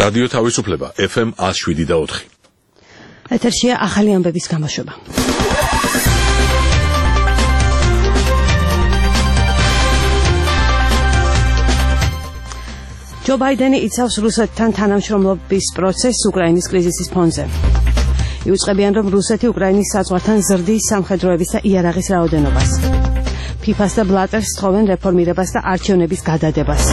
რადიო თავისუფლება FM 107.4. ეთერშია ახალი ამბების გამოშვება. ჯო ბაიდენი იცავს რუსეთთან თანამშრომლობის პროცესს უკრაინის კრიზისის ფონზე. იუწყებიან, რომ რუსეთი უკრაინის საზღვართან ზრდის სამხედროების და იარაღის რაოდენობას. ფიფას და ბლატერს თხოვენ რეფორმირებას და არჩევნების გადადებას.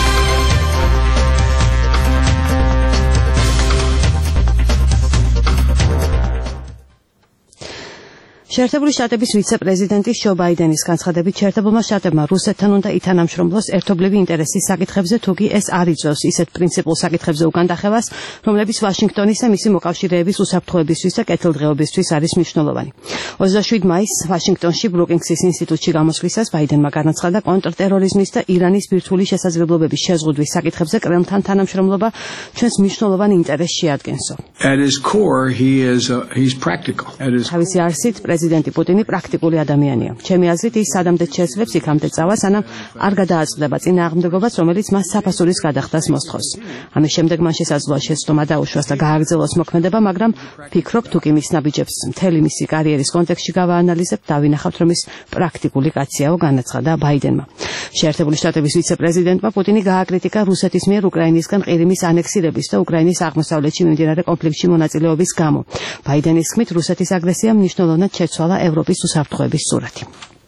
შეერთებული შტატების ვიცე-პრეზიდენტის ჯო ბაიდენის განცხადებით, შეერთებულმა შტატებმა რუსეთთან უნდა ითანამშრომლოს ერთობლივი ინტერესის საკითხებზე, თუკი ეს არ იწვევს ისეთ პრინციპულ საკითხებზე უკანდახევას, რომლებიც ვაშინგტონის და მისი მოკავშირეების უსაფრთხოებისთვის და კეთილდღეობისთვის არის მნიშვნელოვანი. 27 მაისს ვაშინგტონში ბრუკინგსის ინსტიტუტში გამოსვლისას ბაიდენმა განაცხადა, კონტრტერორიზმის და ირანის ბირთვული შესაძლებლობების შეზღუდვის საკითხებზე კრემლთან თანამშრომლობა ჩვენს მნიშვნელოვან ინტერესს შეადგენსო. At his core, he's practical. თავისი არსით პრეზიდენტი პუტინი პრაქტიკული ადამიანია. ჩემი აზრით, ის სადამდეც შეძლებს იქამდე წავა, სანამ არ გადააწყდება წინააღმდეგობას, რომელიც მას საფასურის გადახდას მოსთხოვს. ამის შემდეგ მან შესაძლოა შეცდომა დაუშვას და გააგრძელოს მოქმედება, მაგრამ ფიქრობ, თუკი მის ნაბიჯებს მთელი მისი კარიერის კონტექსტში გავაანალიზებთ, დავინახავთ, რომ ის პრაქტიკული კაციაო, განაცხადა ბაიდენმა. შეერთებული შტატების ვიცე-პრეზიდენტმა პუტინი გააკრიტიკა რუსეთის მიერ უკრაინისგან ყირიმის ანექსირების და უკრაინის აღმოსავლეთში მიმდინარე კონფლიქტში მონაწილეობის გამო. ბაიდენის თქმით, რუსეთის აგრესიამ მნიშვნელოვნად შეცვალა ევროპის უსაფრთხოების სურათი.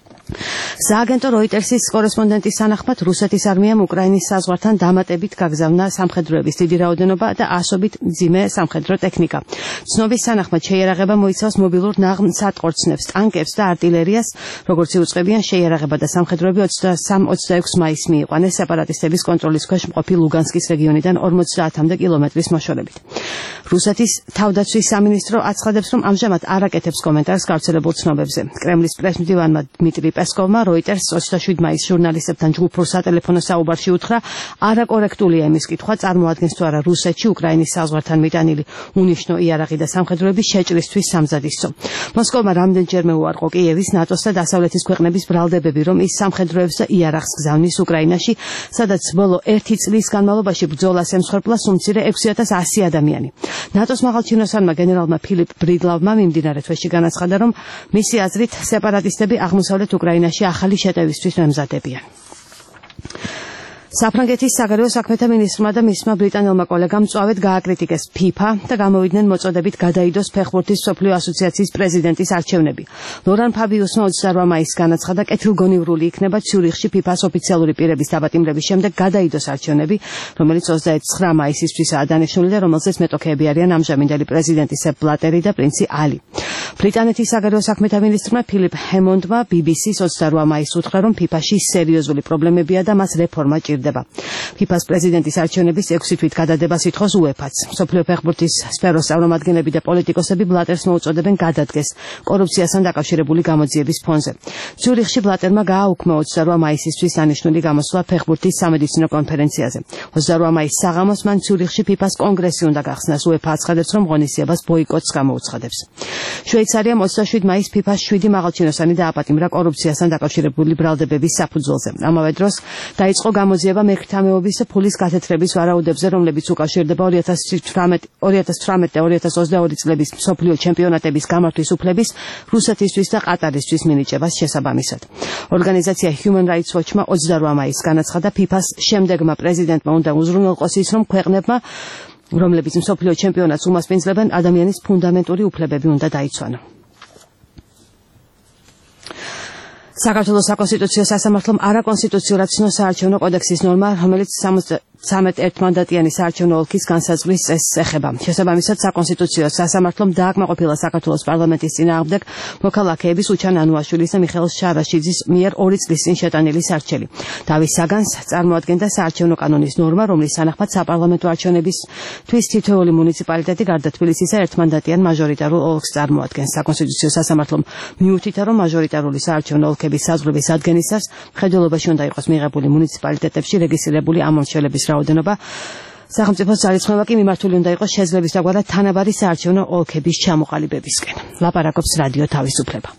სააგენტო როიტერსის კორესპონდენტის თანახმად, რუსეთის არმიამ უკრაინის საზღვართან დამატებით გაგზავნა სამხედროების დიდი რაოდენობა და ასობით მძიმე სამხედრო ტექნიკა. ცნობის თანახმად, შეიარაღება მოიცავს მობილურ ნაღმსატყორცნებს, ტანკებს და არტილერიას, როგორც იუწყებიან, შეიარაღება და სამხედროები 23-26 მაისს მიიყვანეს სეპარატისტების კონტროლის ქვეშ მყოფი ლუგანსკის რეგიონიდან 50-მდე კილომეტრის მოშორებით. რუსეთის თავდაცვის სამინისტრო აცხადებს, რომ ამჟამად არ აკეთებს კომენტარს გავრცელებულ ცნობებზე. კრემლის პრესმდივანმა დმიტრი პესკოვმა როიტერს 27 მაისს ჟურნალისტებთან ჯგუფურ სატელეფონო საუბარში უთხრა, არაკორექტულია იმის კითხვა, წარმოადგენს თუ არა რუსეთში უკრაინის საზღვართან მიტანილი უნიშნო იარაღი და სამხედროების შეჭრისთვის სამზადისო. მოსკოვმა რამდენჯერმე უარყო კიევის, ნატოს და დასავლეთის ქვეყნების ბრალდებები, რომ ის სამხედროებს და იარაღს გზავნის უკრაინაში, სადაც ბოლო 1 წლის განმავლობაში ბრძოლას ემსხვერპლა სულ მცირე 6100 ადამიანი. ნატოს მაღალჩინოსანმა გენერალმა ფილიპ ბრიდლავმა მიმდინარე თვეში განაცხადა, რომ მისი აზრით სეპარატისტები აღმოსავლეთ უკრაინაში ახალი შეტევისთვის მემზადებიან. საფრანგეთის საგარეო საქმეთა მინისტრმა და მისმა ბრიტანელმა კოლეგამ მწვავედ გააკრიტიკეს ფიფა და გამოვიდნენ მოწოდებით გადაიდოს ფეხბურთის მსოფლიო ასოციაციის პრეზიდენტის არჩევნები. ლორან ფაბიუსმა 28 მაისს განაცხადა, კეთილგონივრული იქნება ციურიხში ფიფას ოფიციალური პირების დაბატიმრების შემდეგ გადაიდოს არჩევნები, რომელიც 29 მაისისთვისაა დანიშნული და რომელზეც მეტოქეები არიან ამჟამინდელი პრეზიდენტი სეპ ბლატერი და პრინცი ალი. ბრიტანეთის საგარეო საქმეთა მინისტრმა ფილიპ ჰემონდმა BBC-ს 28 მაისს უთხრა, რომ ფიფაში სერიოზული პრობლემებია და მას რეფორმა ჭირდება. ფიფას პრეზიდენტის არჩევნების 6 თვით გადადებას ითხოვს UEFA-ც. მსოფლიო ფეხბურთის სფეროს წარმომადგენლები და პოლიტიკოსები ბლატერს მოუწოდებენ გადადგეს კორუფციასთან დაკავშირებული გამოძიების ფონზე. ციურიხში ბლატერმა გააუქმა 28 მაისისთვის დანიშნული გამოსვლა ფეხბურთის სამედიცინო კონფერენციაზე. 28 მაისს საღამოს მან ციურიხში ფიფას კონგრესი უნდა გახსნას. UEFA აცხადებს, რომ ღონისძიებას ბოიკოტს გამოუცხადებს. შვეიცარიამ 27 მაისს ფიფას 7 მაღალჩინოსანი დააპატიმრა კორუფციასთან დაკავშირებული ბრალდებების საფუძველზე. ამავე დროს დაიწყო გამოძიება მერქთამეობის და ფულის გათეთრების ვარაუდებზე, რომლებიც უკავშირდება 2018 და 2022 წლების მსოფლიო ჩემპიონატების გამართვის უფლების რუსეთისთვის და ყატარისთვის მინიჭებას შესაბამისად. ორგანიზაცია Human Rights Watch-მა 28 მაისს განაცხადა, ფიფას შემდეგმა პრეზიდენტმა უნდა უზრუნველყოს ის, რომ ქვეყნებმა, რომლებიც მსოფლიო ჩემპიონატს უმასპინძლებენ, ადამიანის ფუნდამენტური უფლებები უნდა დაიცვანონ. საქართველოს საკონსტიტუციო სასამართლომ არაკონსტიტუციურად ცნო საარჩევნო კოდექსის ნორმა, რომელიც 13 მანდატიანი საარჩევნო ოლქის განსაზღვრის წესს ეხება. შესაბამისად, საკონსტიტუციო სასამართლომ დააკმაყოფილა საქართველოს პარლამენტის წინააღმდეგ მოქალაქეების უჩან ანუაშვილის და მიხეილ შარაშიძის მიერ 2 წლის წინ შეტანილი სარჩელი. დავით საგანს წარმოადგენდა საარჩევნო კანონის ნორმა, რომლის თანახმად საპარლამენტო არჩევნებისთვის თითოეული მუნიციპალიტეტი გარდა თბილისისა ერთმანდატიან მაჟორიტარულ ოლქს წარმოადგენს. საკონსტიტუციო სასამართლომ მიუთითა, რომ მაჟორიტარული საარჩევნო ოლქების საზღვრების ადგენისას მხედველობაში უნდა იყოს მიღებული მუნიციპალიტეტებში რეგისტრირებული ამომრჩევლების რაოდენობა. სახელმწიფოს ძალისხმევა კი მიმართული უნდა იყოს შეძლების დაგვარად თანაბარი საარჩევნო ოლქების ჩამოყალიბებისკენ. ლაპარაკობს რადიო თავისუფლება.